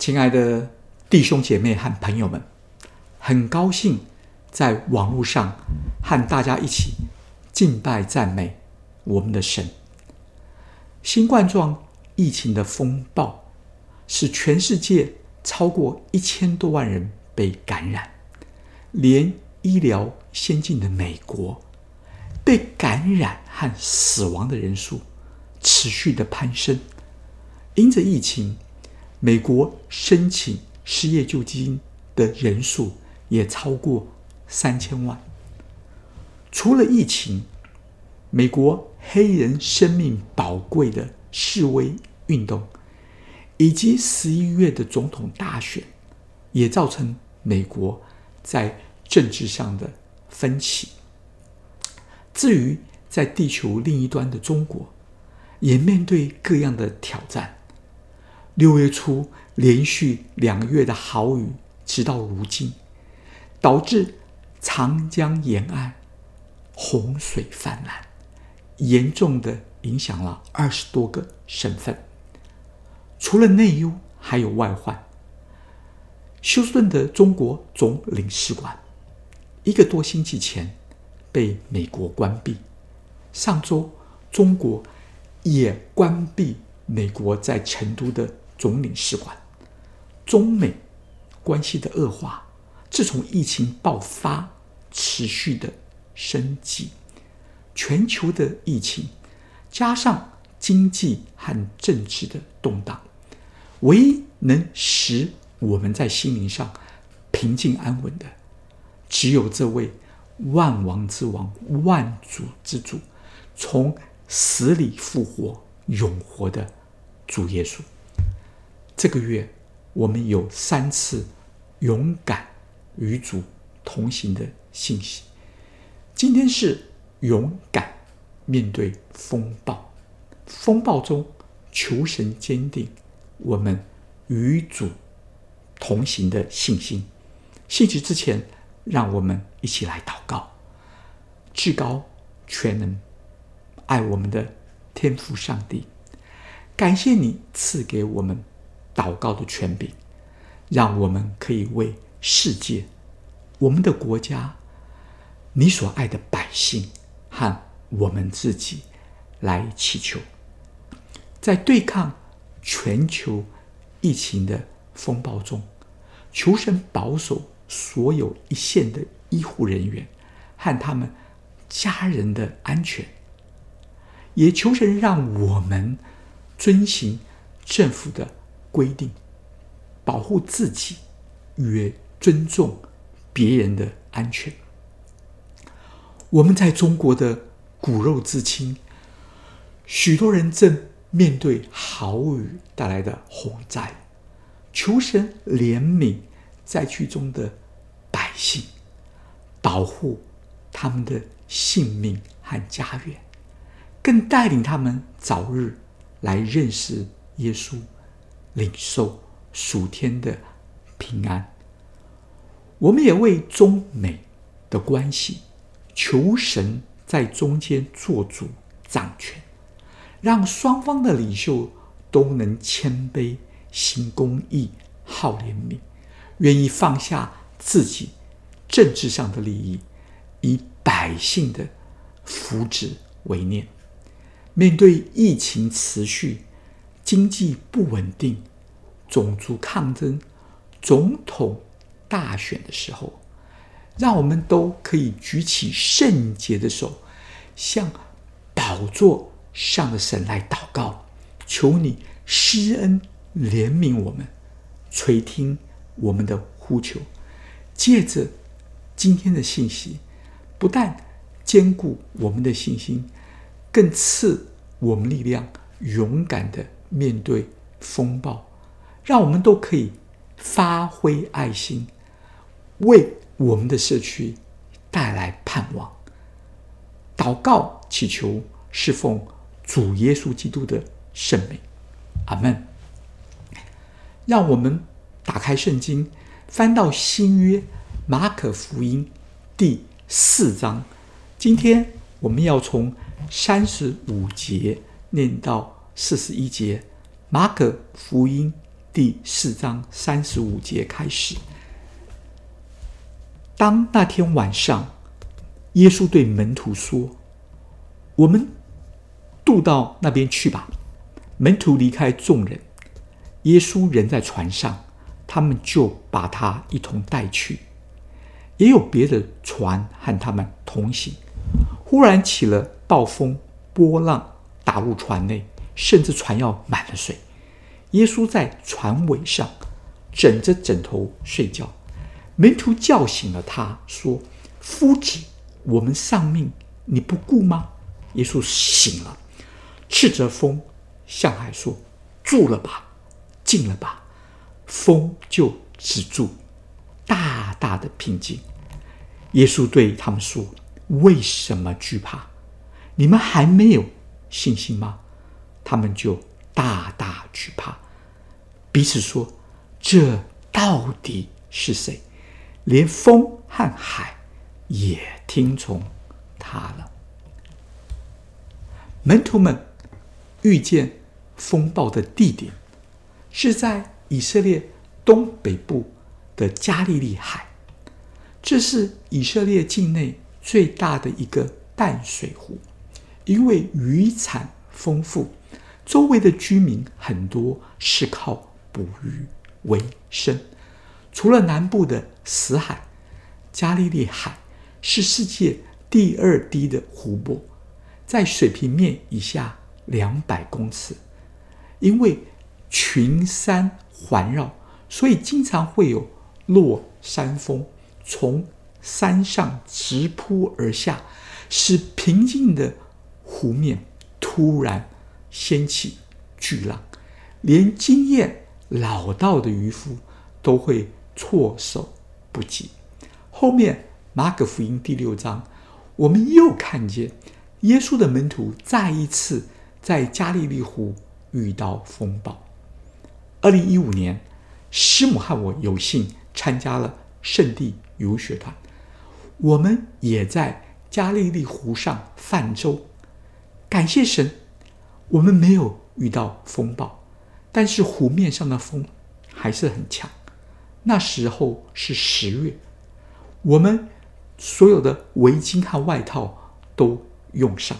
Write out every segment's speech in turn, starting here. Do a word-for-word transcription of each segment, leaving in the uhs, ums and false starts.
亲爱的弟兄姐妹和朋友们，很高兴在网络上和大家一起敬拜赞美我们的神。新冠状疫情的风暴使全世界超过一千多万人被感染，连医疗先进的美国被感染和死亡的人数持续的攀升。因着疫情，美国申请失业救济金的人数也超过三千万。除了疫情，美国黑人生命宝贵的示威运动，以及十一月的总统大选，也造成美国在政治上的分歧。至于在地球另一端的中国，也面对各样的挑战。六月初连续两个月的豪雨，直到如今，导致长江沿岸洪水泛滥，严重的影响了二十多个省份。除了内忧，还有外患。休斯顿的中国总领事馆一个多星期前被美国关闭，上周中国也关闭美国在成都的总领事馆。中美关系的恶化，自从疫情爆发持续的升级，全球的疫情加上经济和政治的动荡，唯一能使我们在心灵上平静安稳的，只有这位万王之王、万主之主，从死里复活、永活的主耶稣。这个月我们有三次勇敢与主同行的信息。今天是勇敢面对风暴，风暴中求神坚定我们与主同行的信心。信息之前，让我们一起来祷告。至高全能爱我们的天父上帝，感谢你赐给我们祷告的权柄，让我们可以为世界、我们的国家、你所爱的百姓和我们自己来祈求。在对抗全球疫情的风暴中，求神保守所有一线的医护人员和他们家人的安全，也求神让我们遵行政府的规定，保护自己，也尊重别人的安全。我们在中国的骨肉之亲，许多人正面对豪雨带来的洪灾，求神怜悯灾区中的百姓，保护他们的性命和家园，更带领他们早日来认识耶稣，领受属天的平安。我们也为中美的关系求神在中间做主掌权，让双方的领袖都能谦卑、行公义、好怜悯，愿意放下自己政治上的利益，以百姓的福祉为念。面对疫情持续、经济不稳定、种族抗争、总统大选的时候，让我们都可以举起圣洁的手，向宝座上的神来祷告，求你施恩怜悯我们，垂听我们的呼求。借着今天的信息，不但坚固我们的信心，更赐我们力量，勇敢的面对风暴，让我们都可以发挥爱心，为我们的社区带来盼望。祷告祈求是奉主耶稣基督的圣名，阿们。让我们打开圣经，翻到新约马可福音第四章。今天我们要从三十五节念到四十一节，马可福音第四章三十五节开始。当那天晚上，耶稣对门徒说：“我们渡到那边去吧。”门徒离开众人，耶稣人在船上，他们就把他一同带去。也有别的船和他们同行。忽然起了暴风，波浪打入船内，甚至船要满了水。耶稣在船尾上枕着枕头睡觉。门徒叫醒了他，说：“夫子，我们丧命，你不顾吗？”耶稣醒了，斥责风，向海说：“住了吧，静了吧。”风就止住，大大的平静。耶稣对他们说：“为什么惧怕？你们还没有信心吗？”他们就大大惧怕，彼此说：“这到底是谁？连风和海也听从他了。”门徒们遇见风暴的地点是在以色列东北部的加利利海，这是以色列境内最大的一个淡水湖，因为渔产丰富，周围的居民很多是靠捕鱼为生。除了南部的死海，加利利海是世界第二低的湖泊，在水平面以下两百公尺。因为群山环绕，所以经常会有落山风从山上直扑而下，使平静的湖面突然掀起巨浪，连经验老道的渔夫都会措手不及。后面马可福音第六章，我们又看见耶稣的门徒再一次在加利利湖遇到风暴。二零一五年，师母和我有幸参加了圣地游学团，我们也在加利利湖上泛舟。感谢神，我们没有遇到风暴，但是湖面上的风还是很强。那时候是十月，我们所有的围巾和外套都用上。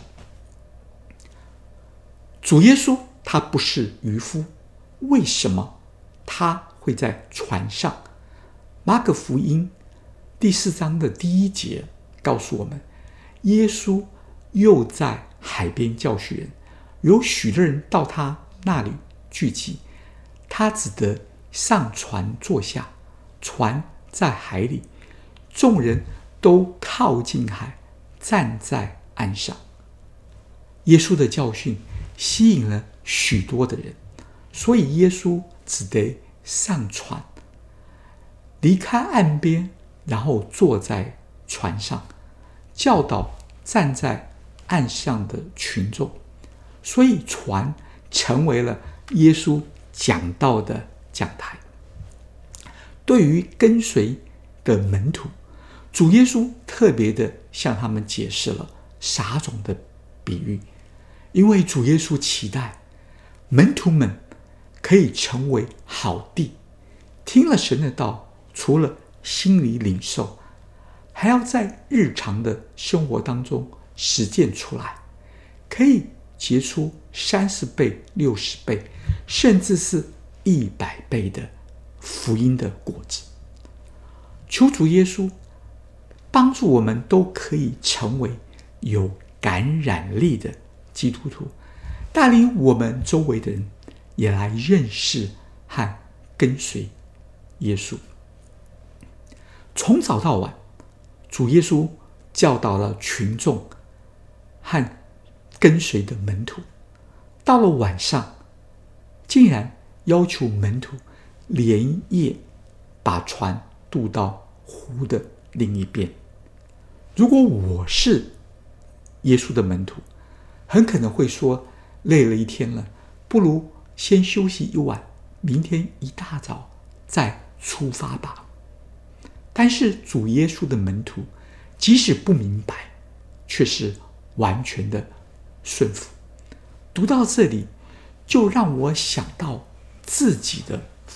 主耶稣他不是渔夫，为什么他会在船上？马可福音第四章的第一节告诉我们，耶稣又在海边教训人，有许多人到他那里聚集，他只得上船坐下，船在海里，众人都靠近海，站在岸上。耶稣的教训吸引了许多的人，所以耶稣只得上船，离开岸边，然后坐在船上，教导站在岸上的群众。所以船成为了耶稣讲道的讲台。对于跟随的门徒，主耶稣特别的向他们解释了撒种的比喻，因为主耶稣期待门徒们可以成为好地，听了神的道，除了心里领受，还要在日常的生活当中实践出来，可以结出三十倍、六十倍，甚至是一百倍的福音的果子。求主耶稣帮助我们都可以成为有感染力的基督徒，带领我们周围的人也来认识和跟随耶稣。从早到晚，主耶稣教导了群众和跟随的门徒，到了晚上，竟然要求门徒连夜把船渡到湖的另一边。如果我是耶稣的门徒，很可能会说，累了一天了，不如先休息一晚，明天一大早再出发吧。但是主耶稣的门徒即使不明白，却是完全的顺服。读到这里，就让我想到自己的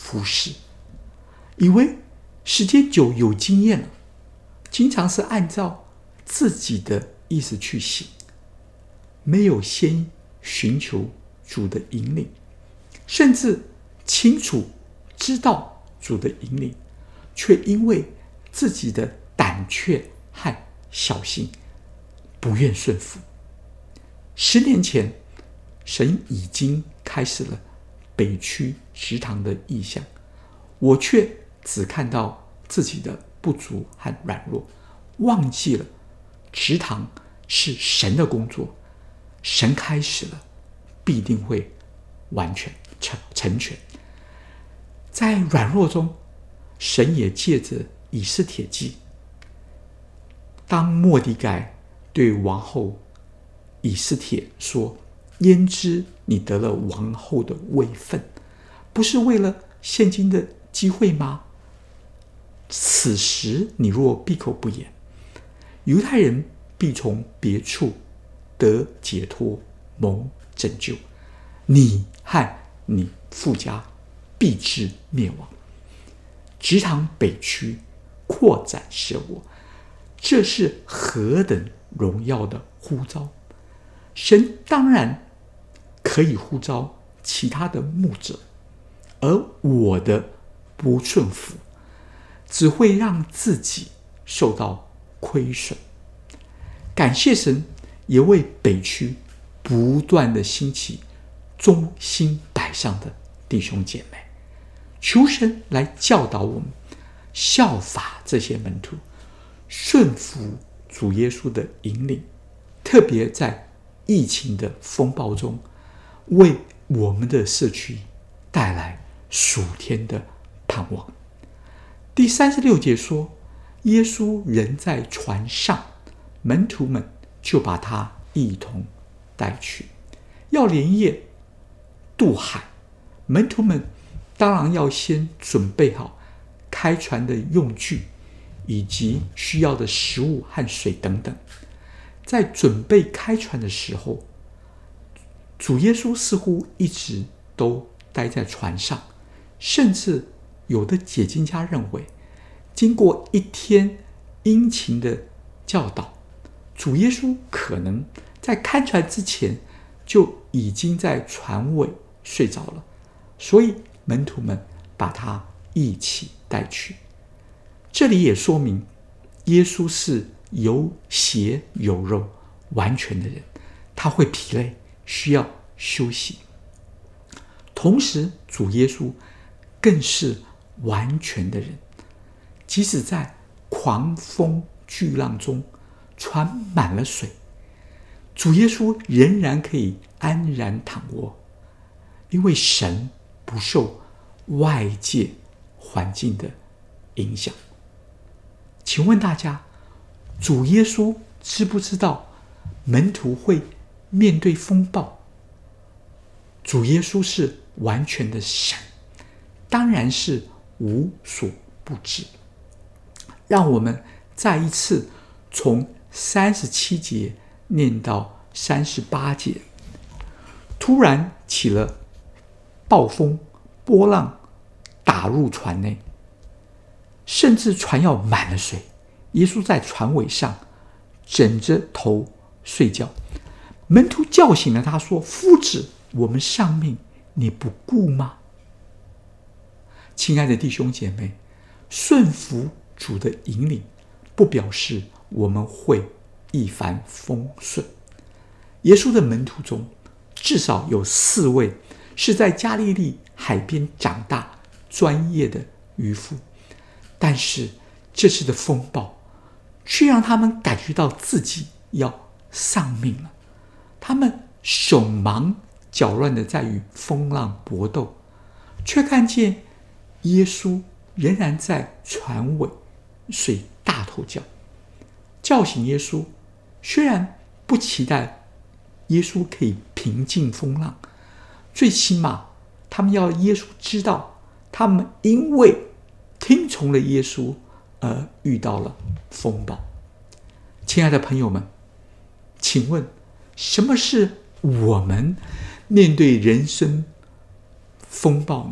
服侍，以为时间久有经验了，经常是按照自己的意思去行，没有先寻求主的引领，甚至清楚知道主的引领，却因为自己的胆怯和小心不愿顺服。十年前，神已经开始了北区食堂的意向，我却只看到自己的不足和软弱，忘记了食堂是神的工作，神开始了必定会完全成全。在软弱中，神也借着以斯帖记，当末底改对王后以斯帖说，焉知你得了王后的位分，不是为了现今的机会吗？此时你若闭口不言，犹太人必从别处得解脱，蒙拯救，你和你父家必致灭亡。直堂北区扩展舍我，这是何等荣耀的呼召！神当然可以呼召其他的牧者，而我的不顺服只会让自己受到亏损。感谢神也为北区不断的兴起忠心摆上的弟兄姐妹，求神来教导我们效法这些门徒，顺服主耶稣的引领，特别在疫情的风暴中，为我们的社区带来属天的盼望。第三十六节说，耶稣人在船上，门徒们就把他一同带去，要连夜渡海。门徒们当然要先准备好开船的用具，以及需要的食物和水等等。在准备开船的时候，主耶稣似乎一直都待在船上，甚至有的解经家认为，经过一天殷勤的教导，主耶稣可能在开船之前就已经在船尾睡着了，所以门徒们把他一起带去。这里也说明耶稣是有血有肉完全的人，他会疲累，需要休息。同时主耶稣更是完全的人，即使在狂风巨浪中船满了水，主耶稣仍然可以安然躺卧，因为神不受外界环境的影响。请问大家，主耶稣知不知道门徒会面对风暴？主耶稣是完全的神，当然是无所不知。让我们再一次从三十七节念到三十八节。突然起了暴风，波浪打入船内，甚至船要满了水。耶稣在船尾上枕着头睡觉，门徒叫醒了他，说：“夫子，我们丧命，你不顾吗？”亲爱的弟兄姐妹，顺服主的引领，不表示我们会一帆风顺。耶稣的门徒中，至少有四位是在加利利海边长大专业的渔夫，但是这次的风暴却让他们感觉到自己要丧命了。他们手忙脚乱的在与风浪搏斗，却看见耶稣仍然在船尾睡大头觉。叫醒耶稣，虽然不期待耶稣可以平静风浪，最起码他们要耶稣知道，他们因为听从了耶稣而遇到了风暴。亲爱的朋友们，请问什么是我们面对人生风暴呢？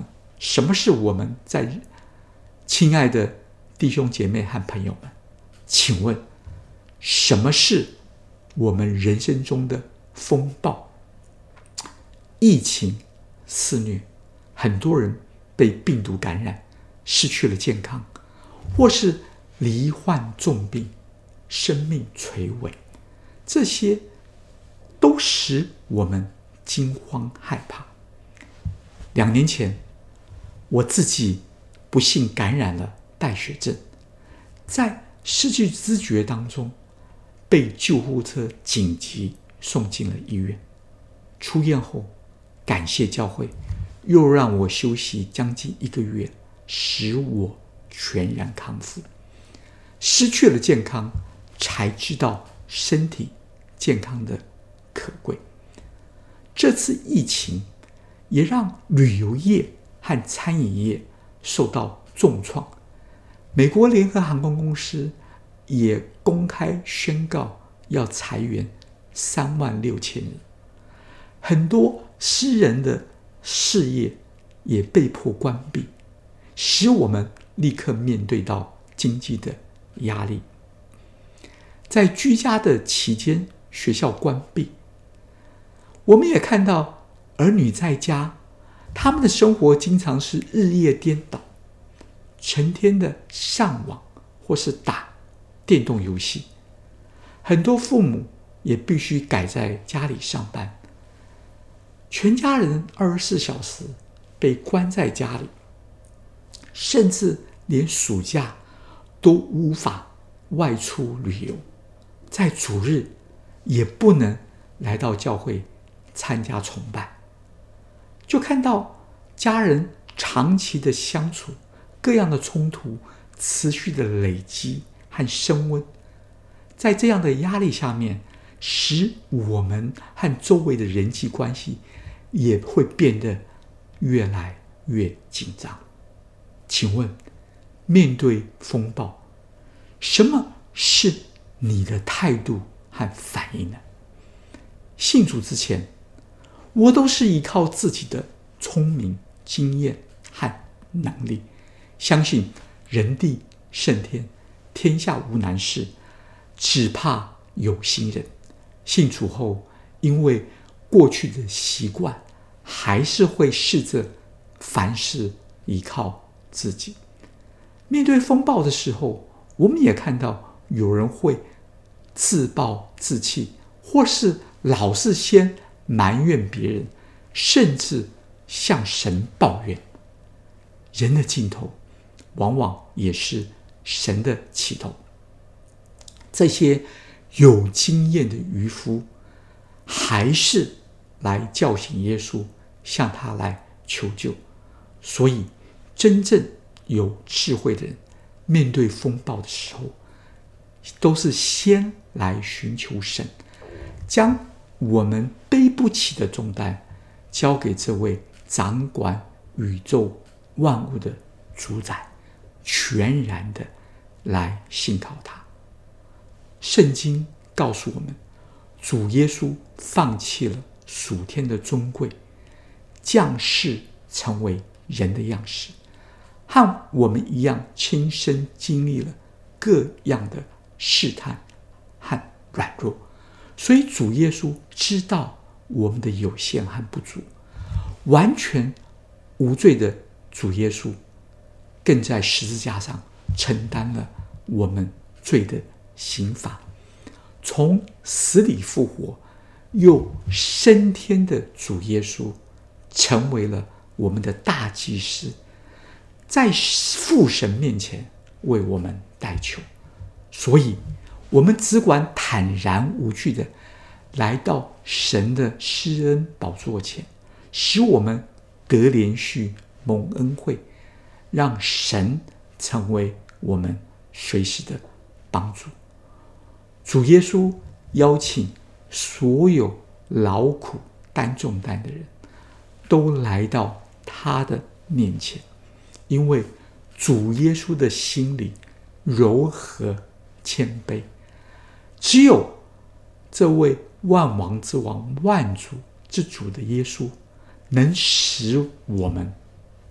什么是我们在亲爱的弟兄姐妹和朋友们，请问什么是我们人生中的风暴？疫情肆虐，很多人被病毒感染，失去了健康，或是罹患重病，生命垂危，这些都使我们惊慌害怕。两年前，我自己不幸感染了带血症，在失去知觉当中，被救护车紧急送进了医院。出院后，感谢教会又让我休息将近一个月，使我全然康复。失去了健康，才知道身体健康的可贵。这次疫情也让旅游业和餐饮业受到重创。美国联合航空公司也公开宣告要裁员三万六千人，很多私人的事业也被迫关闭，使我们立刻面对到经济的压力。在居家的期间，学校关闭，我们也看到儿女在家，他们的生活经常是日夜颠倒，成天的上网或是打电动游戏。很多父母也必须改在家里上班，全家人二十四小时被关在家里，甚至连暑假都无法外出旅游，在主日也不能来到教会参加崇拜。就看到家人长期的相处，各样的冲突持续的累积和升温，在这样的压力下面，使我们和周围的人际关系也会变得越来越紧张。请问，面对风暴，什么是你的态度和反应呢？信主之前，我都是依靠自己的聪明、经验和能力，相信人定胜天，天下无难事，只怕有心人。信主后，因为过去的习惯，还是会试着凡事依靠自己。面对风暴的时候，我们也看到有人会自暴自弃，或是老是先埋怨别人，甚至向神抱怨。人的尽头往往也是神的起头。这些有经验的渔夫还是来叫醒耶稣，向他来求救。所以真正有智慧的人，面对风暴的时候，都是先来寻求神，将我们背不起的重担交给这位掌管宇宙万物的主宰，全然的来信靠他。圣经告诉我们，主耶稣放弃了属天的尊贵，降世成为人的样式，和我们一样亲身经历了各样的试探和软弱。所以主耶稣知道我们的有限和不足，完全无罪的主耶稣更在十字架上承担了我们罪的刑罚，从死里复活又升天的主耶稣成为了我们的大祭司，在父神面前为我们代求。所以我们只管坦然无惧的来到神的施恩宝座前，使我们得连续蒙恩惠，让神成为我们随时的帮助。主耶稣邀请所有劳苦担重担的人都来到他的面前，因为主耶稣的心里柔和谦卑。只有这位万王之王、万主之主的耶稣，能使我们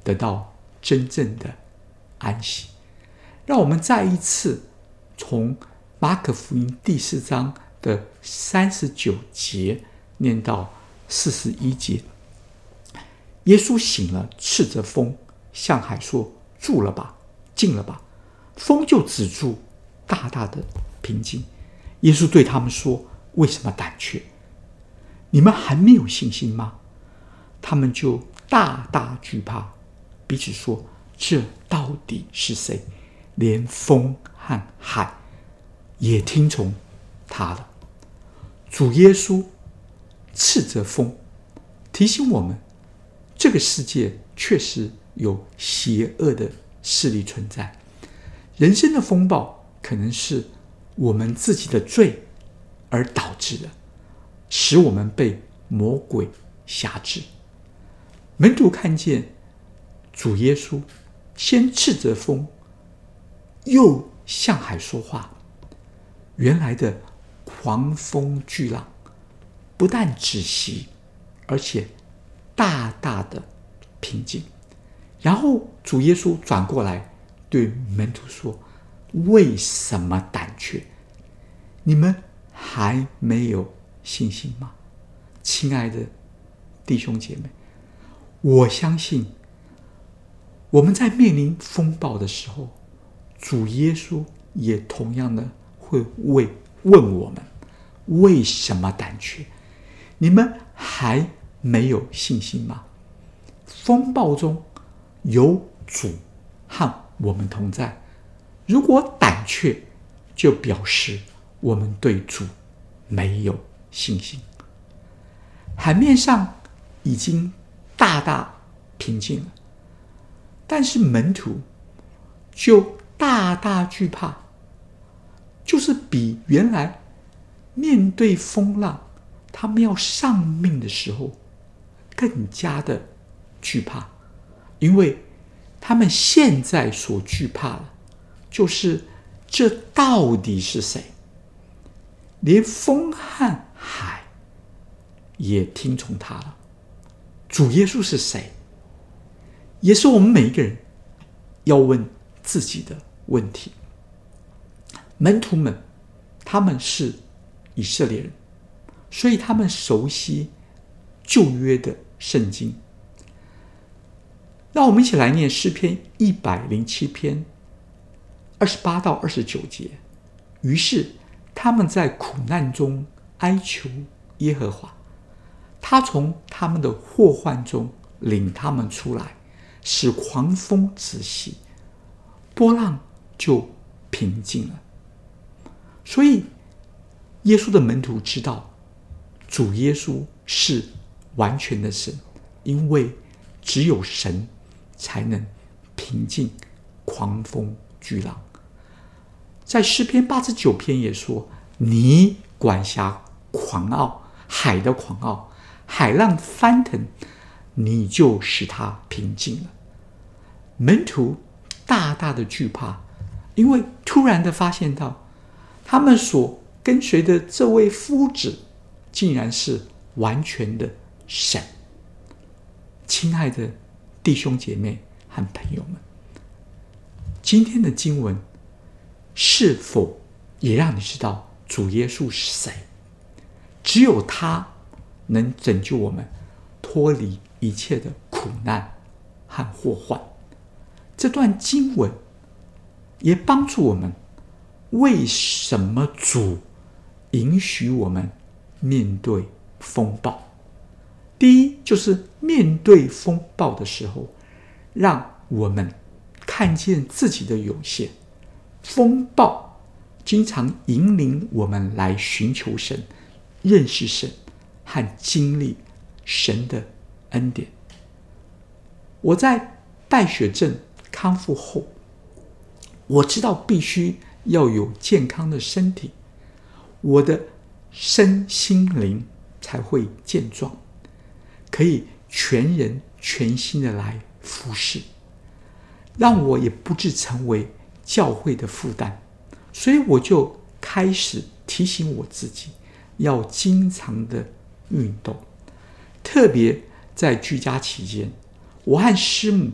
得到真正的安息。让我们再一次从马可福音第四章的三十九节念到四十一节。耶稣醒了，斥责风，向海说：住了吧，静了吧。风就止住，大大的平静。耶稣对他们说：为什么胆怯？你们还没有信心吗？他们就大大惧怕，彼此说：这到底是谁？连风和海也听从他了。主耶稣斥责风，提醒我们，这个世界确实有邪恶的势力存在。人生的风暴可能是我们自己的罪而导致的，使我们被魔鬼辖制。门徒看见主耶稣先斥责风，又向海说话，原来的狂风巨浪不但止息，而且大大的平静。然后主耶稣转过来对门徒说：为什么胆怯？你们还没有信心吗？亲爱的弟兄姐妹，我相信我们在面临风暴的时候，主耶稣也同样的会为问我们：为什么胆怯？你们还没有信心吗？风暴中有主和我们同在，如果胆怯，就表示我们对主没有信心。海面上已经大大平静了，但是门徒就大大惧怕，就是比原来面对风浪他们要丧命的时候更加的惧怕。因为他们现在所惧怕的就是这到底是谁？连风和海也听从他了。主耶稣是谁？也是我们每一个人要问自己的问题。门徒们他们是以色列人，所以他们熟悉旧约的圣经。让我们一起来念诗篇一百零七篇二十八到二十九节。于是他们在苦难中哀求耶和华，他从他们的祸患中领他们出来，使狂风止息，波浪就平静了。所以耶稣的门徒知道主耶稣是完全的神，因为只有神才能平静狂风巨浪。在诗篇八十九篇也说：你管辖狂傲，海的狂傲，海浪翻腾，你就使它平静了。门徒大大的惧怕，因为突然的发现到他们所跟随的这位夫子竟然是完全的神。亲爱的弟兄姐妹和朋友们，今天的经文是否也让你知道主耶稣是谁？只有他能拯救我们脱离一切的苦难和祸患。这段经文也帮助我们，为什么主允许我们面对风暴？第一，就是面对风暴的时候，让我们看见自己的有限。风暴经常引领我们来寻求神，认识神和经历神的恩典。我在败血症康复后，我知道必须要有健康的身体，我的身心灵才会健壮，可以全人全心的来服侍，让我也不致成为教会的负担。所以我就开始提醒我自己，要经常的运动。特别在居家期间，我和师母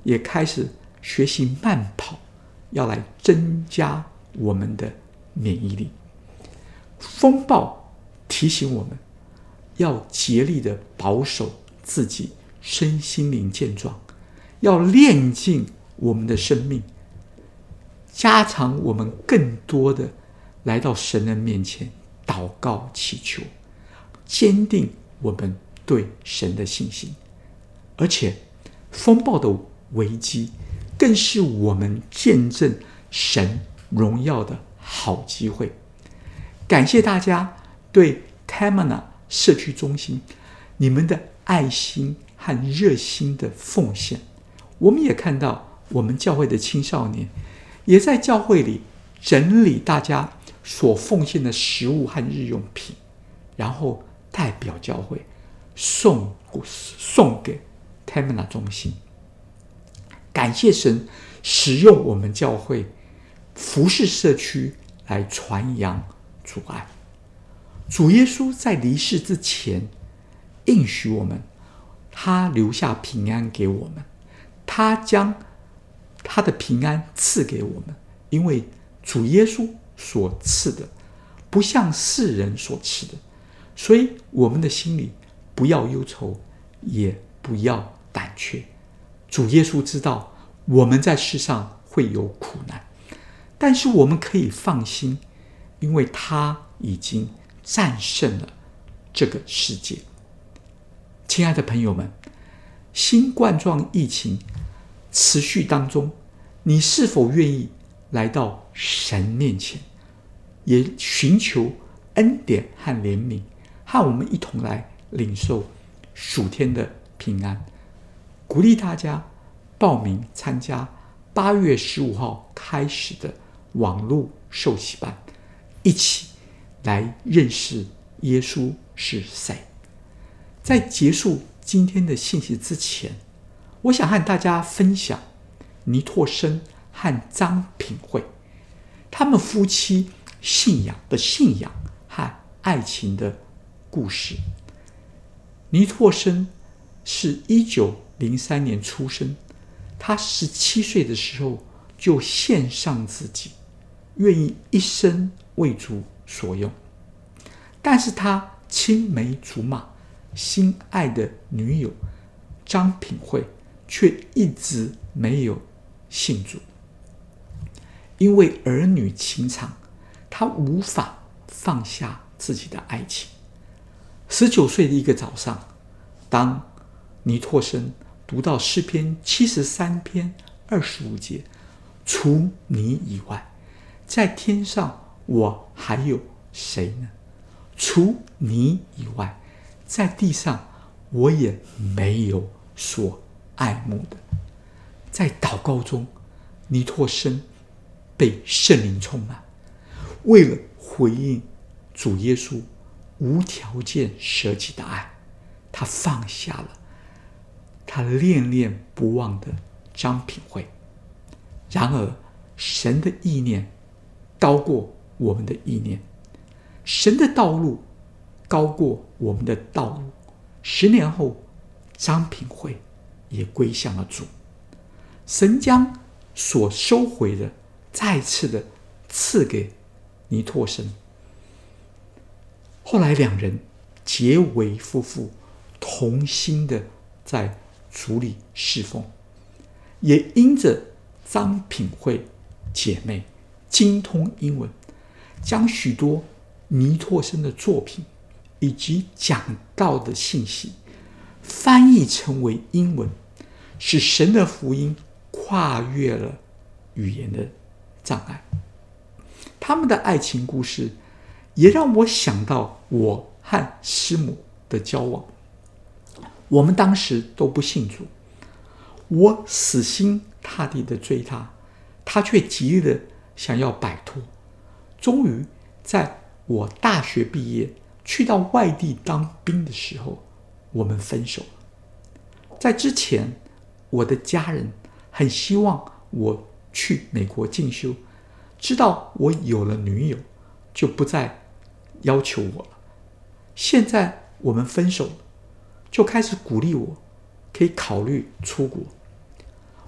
也开始学习慢跑，要来增加我们的免疫力。风暴提醒我们要竭力的保守自己身心灵健壮，要练尽我们的生命，加长我们更多的来到神的面前祷告祈求，坚定我们对神的信心。而且风暴的危机更是我们见证神荣耀的好机会。感谢大家对 Tamana 社区中心你们的爱心和热心的奉献。我们也看到我们教会的青少年也在教会里整理大家所奉献的食物和日用品，然后代表教会送送给 Tamana 中心。感谢神使用我们教会服侍社区来传扬主爱。主耶稣在离世之前应许我们，他留下平安给我们，他将他的平安赐给我们，因为主耶稣所赐的不像世人所赐的，所以我们的心里不要忧愁，也不要胆怯。主耶稣知道我们在世上会有苦难，但是我们可以放心，因为他已经战胜了这个世界。亲爱的朋友们，新冠状疫情持续当中，你是否愿意来到神面前，也寻求恩典和怜悯，和我们一同来领受属天的平安？鼓励大家报名参加八月十五号开始的网络受洗班，一起来认识耶稣是谁。在结束今天的信息之前，我想和大家分享尼拓生和张品慧他们夫妻信仰的信仰和爱情的故事。尼拓生是一九零三年出生，他十七岁的时候就献上自己，愿意一生为主所用。但是他青梅竹马心爱的女友张品慧却一直没有信主，因为儿女情长，他无法放下自己的爱情。十九岁的一个早上，当尼拓生读到诗篇七十三篇二十五节，除你以外，在天上我还有谁呢？除你以外，在地上我也没有所爱慕的。在祷告中，尼拓生被圣灵充满，为了回应主耶稣无条件舍己的爱，他放下了他恋恋不忘的张品慧。然而神的意念高过我们的意念，神的道路高过我们的道路。十年后，张品慧也归向了主，神将所收回的再次的赐给尼拓生。后来两人结为夫妇，同心的在主里侍奉，也因着张品慧姐妹精通英文，将许多尼拓生的作品以及讲道的信息翻译成为英文，使神的福音跨越了语言的障碍。他们的爱情故事也让我想到我和师母的交往。我们当时都不信主，我死心塌地的追他，他却极力的想要摆脱。终于在我大学毕业去到外地当兵的时候，我们分手了。在之前，我的家人很希望我去美国进修，知道我有了女友，就不再要求我了。现在我们分手了，就开始鼓励我可以考虑出国。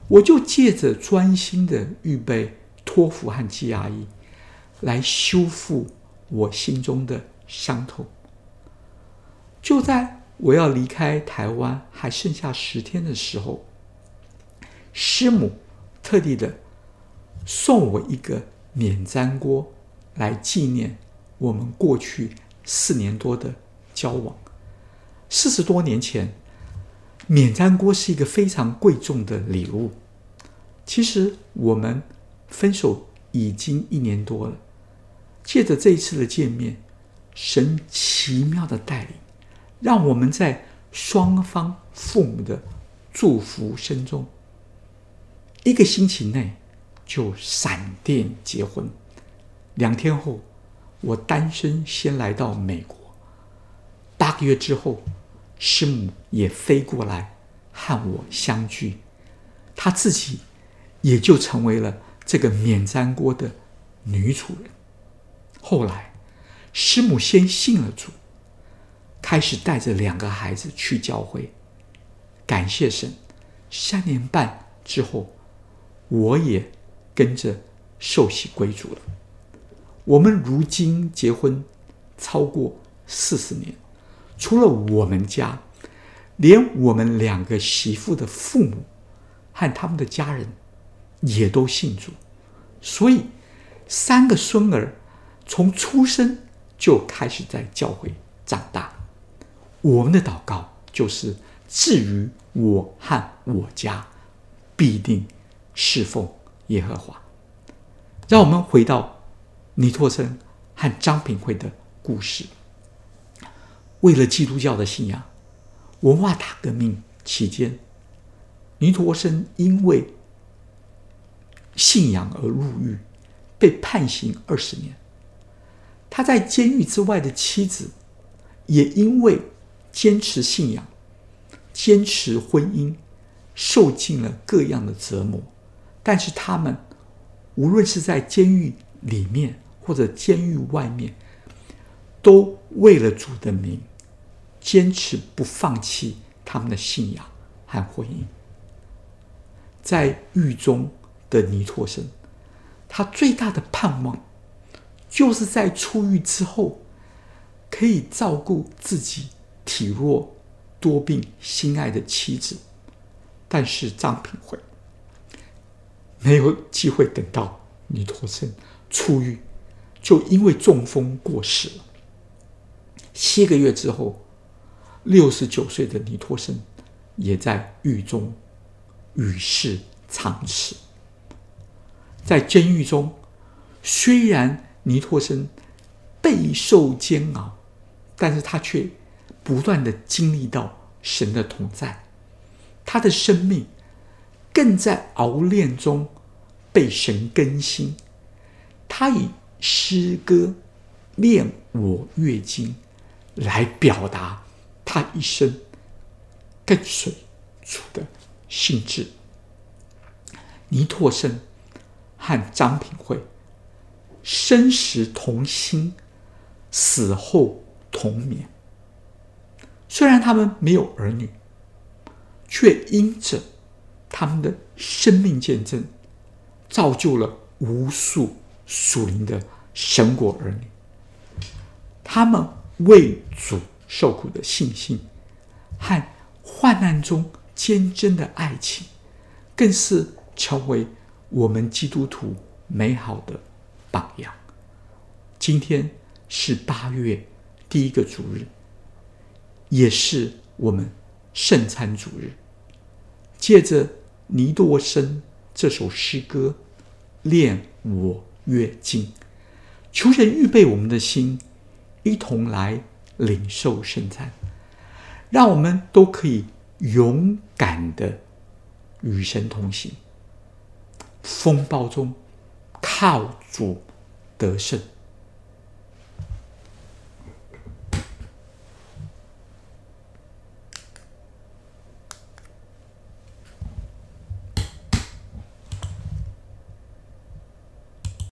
我就借着专心的预备托福和 G R E 来修复我心中的伤痛。就在我要离开台湾还剩下十天的时候，师母特地的送我一个免粘锅来纪念我们过去四年多的交往。四十多年前，免粘锅是一个非常贵重的礼物。其实我们分手已经一年多了，借着这一次的见面，神奇妙的带领，让我们在双方父母的祝福声中，一个星期内就闪电结婚。两天后，我单身先来到美国，八个月之后，师母也飞过来和我相聚，她自己也就成为了这个免粘锅的女主人。后来，师母先信了主，开始带着两个孩子去教会。感谢神，三年半之后，我也跟着受洗归主了。我们如今结婚超过四十年，除了我们家，连我们两个媳妇的父母和他们的家人也都信主，所以三个孙儿从出生就开始在教会长大。我们的祷告就是，至于我和我家，必定侍奉耶和华。让我们回到尼托生和张品慧的故事。为了基督教的信仰，文化大革命期间，尼托生因为信仰而入狱，被判刑二十年。他在监狱之外的妻子，也因为坚持信仰、坚持婚姻，受尽了各样的折磨。但是他们无论是在监狱里面或者监狱外面，都为了主的名，坚持不放弃他们的信仰和婚姻。在狱中的尼托生，他最大的盼望，就是在出狱之后，可以照顾自己体弱多病心爱的妻子。但是张品慧没有机会等到尼托生出狱，就因为中风过世了。七个月之后，六十九岁的尼托生也在狱中与世长辞。在监狱中，虽然尼托生备受煎熬，但是他却不断的经历到神的同在，他的生命更在熬炼中被神更新。他以诗歌练我阅经来表达他一生跟随主的心志。尼托生和张品慧生时同心，死后同眠。虽然他们没有儿女，却因着他们的生命见证，造就了无数属灵的神国儿女。他们为主受苦的信心和患难中坚贞的爱情，更是成为我们基督徒美好的榜样。今天是八月第一个主日，也是我们圣餐主日。借着尼托生这首诗歌练我阅经，求神预备我们的心，一同来领受圣餐，让我们都可以勇敢的与神同行，风暴中靠主得胜。